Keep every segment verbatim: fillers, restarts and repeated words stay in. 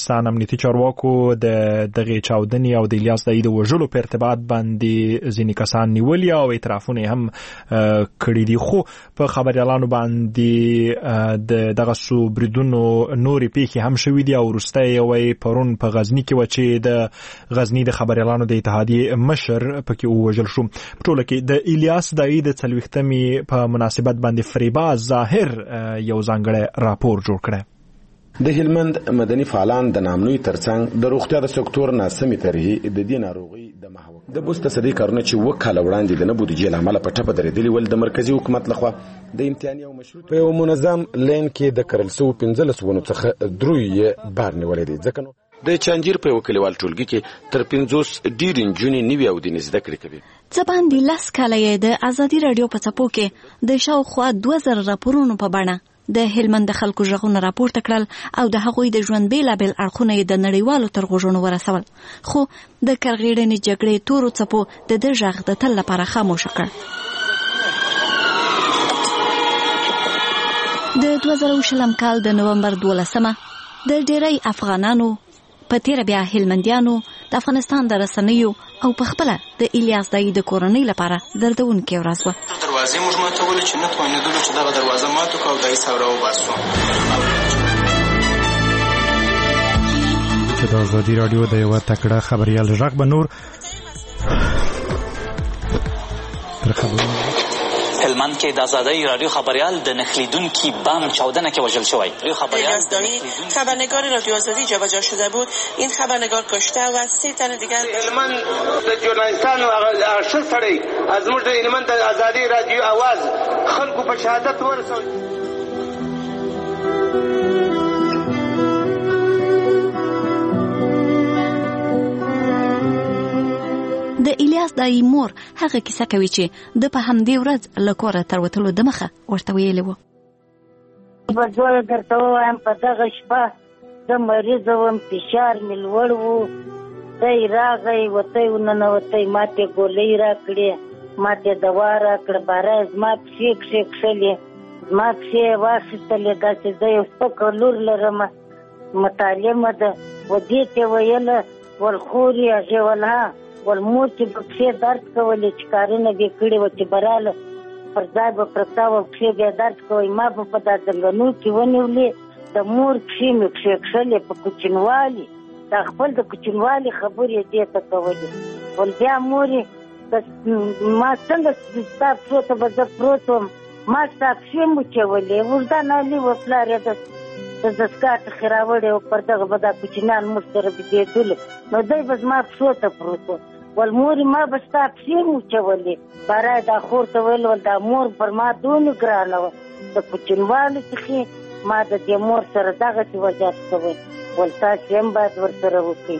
افغانستان امنیتي چارواکو د دغه چاودنې او د الیاس دای د وژلو په ارتباط باندې ځینې کسان نیولي او اعترافونه هم کړي دي، خو په خبريالانو باندې د دغه سو بریدونو نورې پیښې هم شوې دي او وروسته یې پرون په غزنی کې و چې د غزنی د خبريالانو د اتحادیې مشر پکې ووژل شو. په ټوله کې د الیاس دای د څلوېښتمې په مناسبت باندې فریبا ظاهر یو ځانګړی راپور جوړ کړی. د هلمند مدني فعالان د نامنوي ترڅنګ د روغتیا د سکتور ناسمې طرحې د دې ناروغي د محو د بوس تصدي کارونه چې وکاله وړاندې د نه بودیجې له امله په ټپه درېدلي ول د مرکزي حکومت لخوا د امتیازي او مشروط په یو منظم لین کې د کرل سوو پنځلس ونو څخه دروي یې بار نیولې دي. ځکه نو د چانجیر په وکیلوال ټولګي کې تر پنځوس ډیر انجونې نیوي او د زده کړې کوي. ځبان د لاس کاله د ازادي رادیو په څپو کې د شاوخوا دوه زره راپورونو په بڼه د هلمند د خلکو ژغونه راپورته کړل او د هغوی د ژوند بیلابیل اړخونه د نړیوالو تر غوږونو ورسول، خو د کرغېړنې جګړې تورو څپو د ده ژغ د تل لپاره خاموشه کړ. د دوه زره شلم کال د نومبر دولسمه د ډېری افغانانو په تیره بیا هلمندیانو د افغانستان د رسنیو او په خپله د الیاس دای د کورنۍ لپاره دردونکې ورځ وه. دروازې موږ ماتولې چې نه توانېدلو چې دغه دروازه ماتو کړو او دای سوره وباسو. چې د ازادي راډیو د یوه تکړه خبریال غږ به نور تر خبرونو هلمند کې د ازادي رادیو خبریال د نخلیدونکي بم چاودنه کې وژل شوی. الیاس دایی خبرنگار رادیو آزادی جابجا شده بود. این خبرنگار کشته و سه تن دیگر. هلمند د ژورنالیستانو ارشد سړی از موږ د هلمند د ازادي رادیو आवाज خلکو په شهادت ورسول. د الیاس دای مور هغه کیسه کوي چې د په همدې ورځ له کوره تر وتلو دمخه ورته ویلې وه. په زوی درته ووایم په دغه شپه زه مریضه وم، فشار مې لوړ و، دی راغی وتی وننوتی، ما ته ګولۍ راکړې، ما ته دوا راکړه، باره زما پښې کښې کښلې، زما پښې یې واخیستلې، داسې زه یو سپکه لور لرمه متعلمه ده، و دې ته ویله ول خورې هغې ول ها ول مور چې به پښې درد کولې چې کارونه به یې کړي وه چې براله پر ځای به پرته وه پښې به یې درد کوئ، ما به په دا ځنګنو کې ونیولې، د مور پښې مې کښې کښلې په کوچنوالي، دا خپل د کوچنوالي خبرې دې ته کولې. ول بیا مور یې ما څنګه ستا پښو ته به زه پروت وم، ما ستا پښې مو چولې، اوږده نالي وه، پلار یې د د دستګاه څخې راوړې او پر دغه به دا کوچنیان موږ سره بېدېدلو، نو دی به زما پښو ته پروت و. ول مورې ما به ستا پښې مو چولې، باره یې دا خور ته ویل ول دا مور پر ما دونې ګرانه وه، د کوچنوالي څخې ما د دې مور سره دغسې وضعیت کوی، ول تاسې هم باید ورسره وکړئ.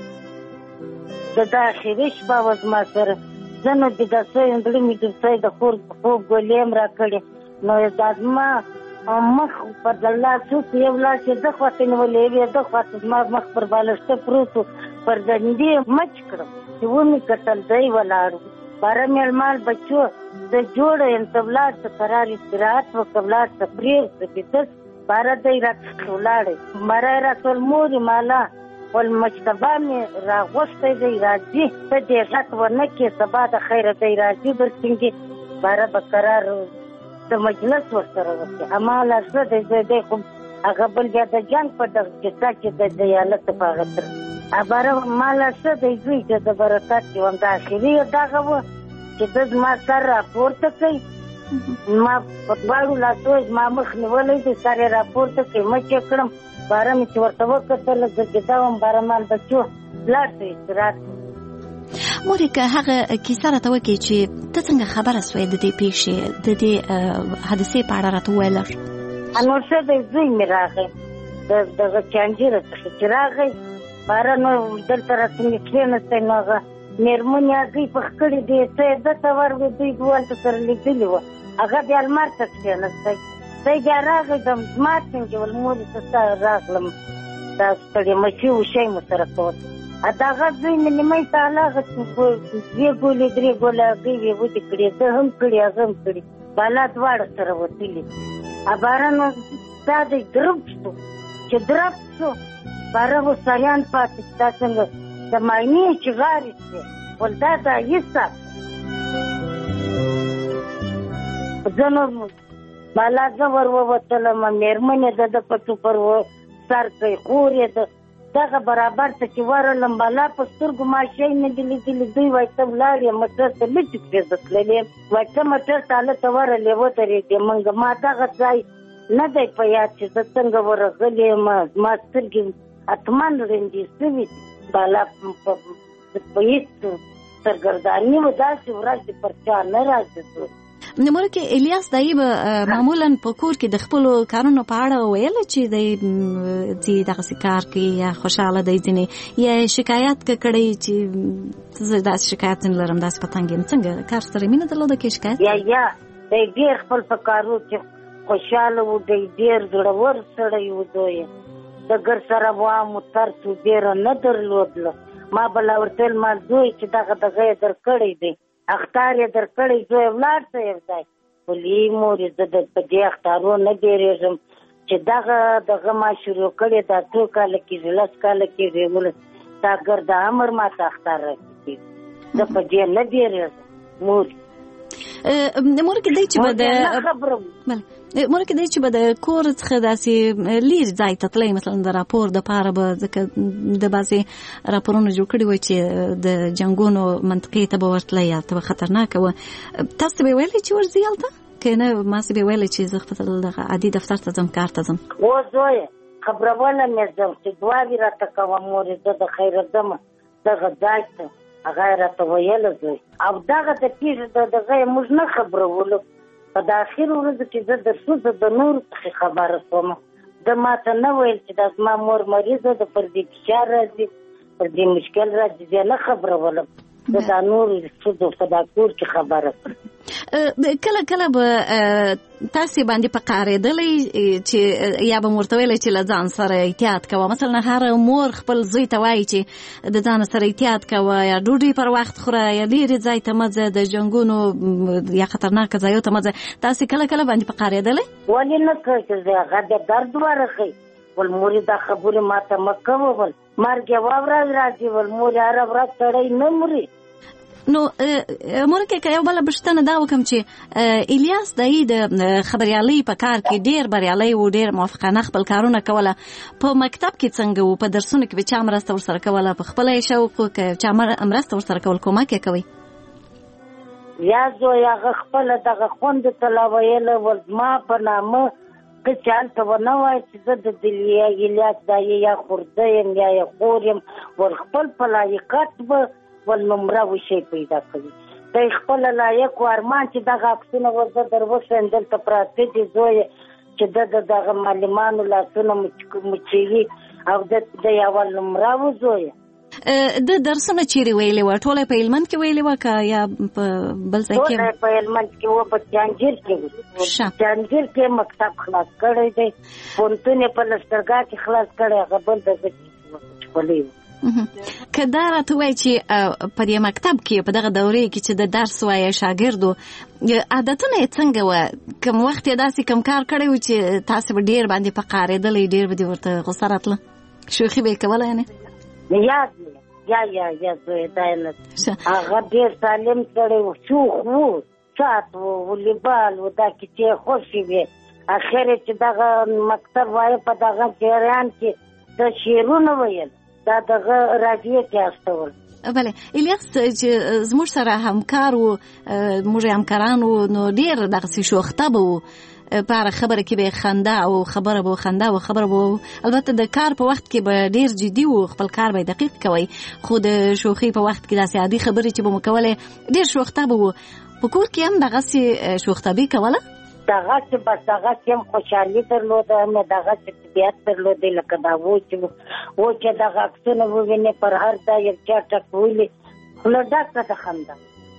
د دا اخري شپه وه زما سره، زه نو بېده سوی یم، زړه مې ډوب سوی، د خور خوب ګولې هم را کړې، نو دا زما مخ پر د لاس وکړ، یو لاس یې ده خواته نیولی، یو یې ده خواته، زما مخ پر بالښته پروت و، پر دندې یې مچ کړم چې ومې کتل دی ولاړ و. باره مېلمال بچو زه جوړه یم، ته ولاړ شه قرار استراحت وکړه، ولاړ شه پرېږده بېدس، باره دی راڅخه ولاړی، باره یې راته ول مورې مالا ول مجتبا مې راغوښتی دی راځي، ته دې غټ ونه کړې، سبا د خیره دی راځي درڅنګې، باره به قرار د مجلس ورسره وکړي. هماله ښه دی، زه دی خو هغه بل بیا د جنګ په دغه کیسه کې د دیالته په هغه تر اباره ماله ښه دی زوی چې د برکت کې وم، د اخري یې دغه وه چې ده زما سر راپورته کوي، ما په دواړو لاسو زما مخ نیولی دی، سر یې راپورته کوي، مچ یې کړم، باره مې چې ورته وکتله زه ګیده وم، باره مال بچو لاړ شه استراحت. مورې که هغه کیسه راته وکړې چې ته څنګه خبره سوې د دې پیښې د دې حادثې په اړه راته وویله؟ نو ښه دی زوی مې راغی د دغه چانجیره څخه چې راغی، باره نو دلته راڅنګه کښېنستی، نو هغه مېرمنې هګۍ پخ کړي دي، څه یې ده ته ورغی، دوی دواړه سره لیدلي وه، هغه بیا لمر ته کښېنستی، دی بیا راغی د زما څنګې ول مورې ته ستا راغلم، دا ستړې مچي وشی مو سره کول، دغه زوی مې نیمۍ ته هغه دوې ګولې درې ګولې هګۍ وې ودې کړې، ده هم کړي هغه هم کړي، بالا دواړه سره وتلي. باره نو دا دی درب شو، چې درب شو باره وسایان پاتې دا څنګه د ماینې چې غارې شوې ول دا دا ایسته زه نو بالا زه ور ووتلم مېرمنې د ده په ټوپر سر کوي خور یې د دغه برابر ته چې ورغلم بالا په سترګو ما شی نه دي لیدلي دوی وایي ته ولاړ یې موټر ته لږ پسې زه تللې یم وایي ته موټر ته هلته ورغلې ودرېدې موږ ما دغه ځای نه دی په یاد چې زه څنګه ورغلې یم زما سترګې اتمن رنجې شوي دي بالا په هېڅ سرګرداني و داسې ورځ دې پر چا نه راځي. مورکه الیاس دای به معمولا په کور کې د خپل کارونو په اړه ویل چې د دې دغه کار کې یا خوشاله دی ځنی یا شکایت کړي چې زه دا شکایت نه لرم داس پتنګم څنګه کار سره مینه درلوده کې شکایت یا یا د ډیر خپل په کارو کې خوشاله و دی ډیر ډور سره یو دوی د ګر سره وا متر تو ډیر نه درلودله ما بل ورتل ما دوی چې دغه دغه در کړی دی اختار یې در کړی دوی ولار ته یې ځای ولې مور زه د دې اختارو نه ډیرېږم چې دغه دغه ما شروع کړی دا څو کال کې لس کال کې ول دا ګرد امر ما ته اختار راځي د په دې نه ډیرېږم مور مور کې دی چې بده بله مور کې دی چې بده کور څخه داسې لیر ځای ته تللی مثلا د راپور د پاره به ځکه د بعضې راپورونو جوړ کړي وای چې د جنګونو منطقې ته به ورتلی یا ته به خطرناکه وه تاسو به ویلی چې ورځي هلته که نه ماسې به ویلی چې زه خپل دغه عادي دفتر ته ځم کار ته ځم و زویه خبرونه مې ځم چې دعاوې راته کوه مورې زه د خیره ځمه دغه ځای ته هغه یې راته ویله زوی او دغه د کېږي د دغه یې موږ نه خبرولو په د اخر ورځو کې زه در شو زه د نورو څخه خبره شوم ده ما ته نه ویل چې دا زما مور مریضه ده پر دې فشار راځي پر دې مشکل راځي زه نه خبرولم زه دا نورو ښځو په دا کور کې خبره کړم کله کله به تاسې باندې په قارېدلی چې یا به ورته ویلی چې له ځان سره احتیاط کوه مثلا هر مور خپل زوی ته وایي چې د ځان سره احتیاط کوه یا ډوډۍ پر وخت خوره یا لیرې ځای ته مه ځه د جنګونو یا خطرناکه ځایو ته مه ځه تاسې کله کله باندې په قارېدلی ولې نه کوي چې زه هغه د درد ورغی ول مورې دا خبرې ما ته مه کوه ول مرګ یوه ورځ راځي ول مورې هره ورځ سړی نه مري نو مورکه که یو بله پوښتنه دا وکم چې الیاس دای د خبریالۍ په کار کې ډیر بریالی و ډیر موافقانه خپل کارونه کوله په مکتب کې څنګه و په درسونو کې به چا مرسته ورسره کوله په خپله یې شوق و که چا مرسته ورسره کول کومک یې کوئ یا زوی هغه خپله دغه خوندې ته لا ویله ول زما په نامه که چې هلته ونه وایي چې زه د الیاس دایې یا خورده یم یا یې خور یم ول خپل په لایقت به ول نمره وشي پیدا کوي د خپل لایق و ارمان چې دغه عکسونه ورته در وښیم دلته پراته دي زویه چې د دغه معلمانو لاسونه مچوي او د یوه نمره و زویه د درسونه چیرې ویلې وه ټوله په هلمند کې ویلې وه که یا په بل ځای کې ټوله په هلمند کې وه په جانجیر کې جانجیر کې مکتب خلاص کړی دی پوهنتون یې په لښکرګاه کې خلاص کړی هغه بل دغه خپلې وه که دا راته وایي چې په دې مکتب کې په دغه دورې کې چې د درس وایه شاګردو عادتونه یې څنګه وه کوم وخت یې داسې کوم کار کړی و چې تاسې به ډېر باندې په قارېدلی ډېر به دې ورته غوسه راتله شوخي به یې کوله یعنې یاد یا یا یا زوی دا یې نه هغه ډېر سالم سړی و شوخ و سات و ولیبال و دا کیسې خوښې وې اخر یې چې دغه مکتب وایه په دغه جریان کې د شعرونه ویل دا دغه راډیو کې استول بله الیاس چې زموږ سره همکار و موږ همکاران و نو ډېر دغسې شوخته به و په هره خبره کې به خنده او خبره به خنده او خبره به البته د کار په وخت کې به ډېر جدي و خپل کار به دقیق کوئ خو د شوخۍ په وخت کې داسې عادي خبرې چې به مو کولې ډېر شوخته به و په کور کې هم دغسې شوختبي کوله دغه چې بس دغه چې هم خوشحالي درلوده مې دغه چې طبیعت درلودی لکه دا و چې و چې دغه عکسونه ووینې پر هر ځای یو چا ټکولي خوله ډکه د خندا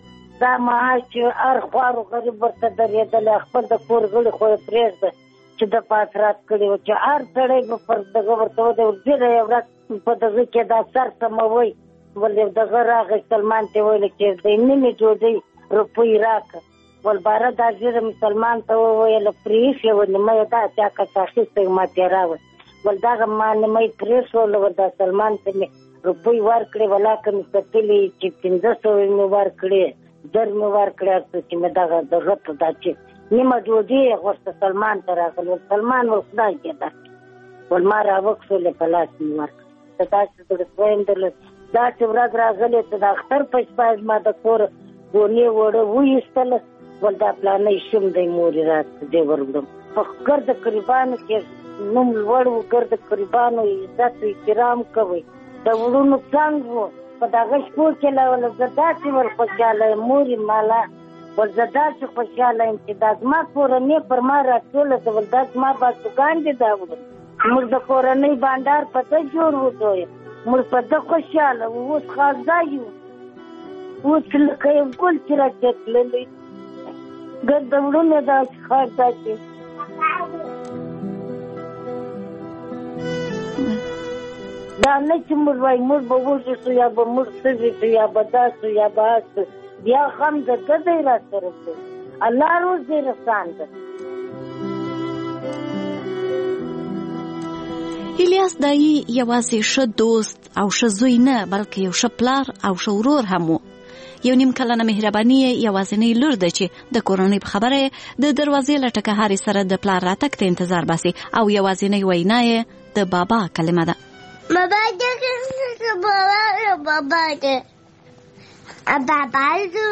دا مهال چې هر خوارو غریب ورته درېدلی خپل د کور غړي خو یې پرېږده چې د پاسرات کړي و چې هر سړی به پر دغه ورته ودی ورځېده یو ورځ په دغه کې دا سر سموئ ولې دغه راغی سلمان ته ویل چې د نیمې ډوډۍ روپۍ راکړه ول باره دا ژیره مسلمان ته وویل پرېښې ونې مه یې دا چا کس اخیستی ما ترې راوړ ول دغه مانمۍ پرېښوله ول دا سلمان ته مې روپۍ ورکړې ولاکه مې کتلې چې پنځه سوه مې ورکړې زر مې ورکړې هر څه چې مې دغه د غټو دا چې نیمه ډوډۍ یې غوښته سلمان ته راغله ول سلمان ول خدای دې درکړي ول ما راوکښولې په لاس مې ورکړه ته داسې زړه سوی یم درله داسې ورځ راغلې ته د اختر په شپه زما د کور ګونې وړه وایستله ول دا پلانی شوم دی مورې راته دې ور وړم په ګرده قریبانو کې نوم لوړ و ګرده قریبانو عزت و احترام کوئ د وړونو څنګ و په دغه شپو کې له ول زه داسې ور خوشحاله یم مورې مالا ول زه داسې خوشحاله یم چې دا زما کورنۍ پر ما راټوله ده ول دا زما باڅوګان دي دا وړم موږ د کورنۍ بانډار په ده جوړ وځو موږ په ده خوشحاله و اوس خاص دا یو اوس لکه یو ګل چې راچتللی ګرد وړونه داسې خاص داسې دا نه چې موږ وایي موږ به وږي شو یا به موږ سږي شو یا به دا شو یا به هغه شو بیا هم د ده دی را سره دی الله روز دی رسان ده الیاس دایي یوازې ښه دوست او ښه زوی نه بلکې یو ښه پلار او ښه ورور هم و. یو نیم کلنه مهرباني یوازینۍ لور ده چې د کورنۍ په خبره د دروازې له ټکهاري سره د پلار راتګ ته انتظار باسي او یوازینۍ وینا یې د بابا کلمه ده. بابا ده بابا بابا ده بابا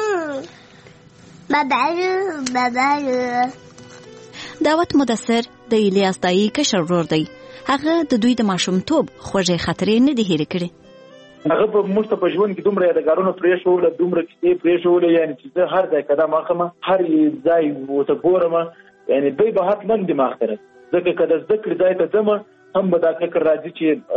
بابا بابا دعوت مدثر د الیاس دایي کشر ورور دی. هغه د دوی د ماشومتوب خوږې خاطرې نه دي هېرې کړې. هغه په موږ ته په ژوند کې دومره یادګارونه پرېښوول دومره کیسې پرېښولې یعنې چې زه هر ځای قدم اخلم هر ځای ورته ګورم یعنې دوی به حتما دماغ ته راځي ځکه که د زده کړې ځای ته ځم هم به دا فکر راځي چې